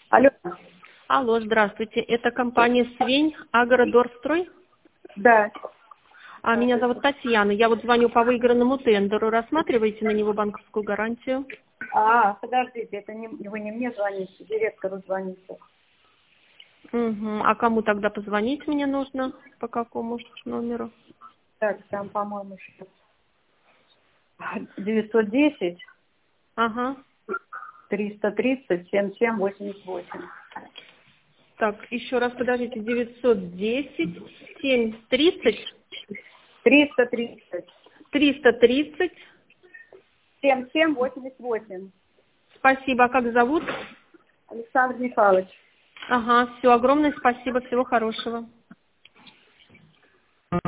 Алло. Алло, здравствуйте. Это компания «Свень», «Агродорстрой». Да. Меня зовут Татьяна. Я вот звоню по выигранному тендеру. Рассматриваете на него банковскую гарантию? Подождите, это не, вы не мне звоните, директору звоните. Угу. А кому тогда позвонить мне нужно? По какому номеру? Так, там, по-моему, сейчас 910 Ага. 330 7788. Так, еще раз подождите. 910 730 330 330. 7788. Спасибо. А как зовут? Александр Михайлович. Ага, все, огромное спасибо. Всего хорошего.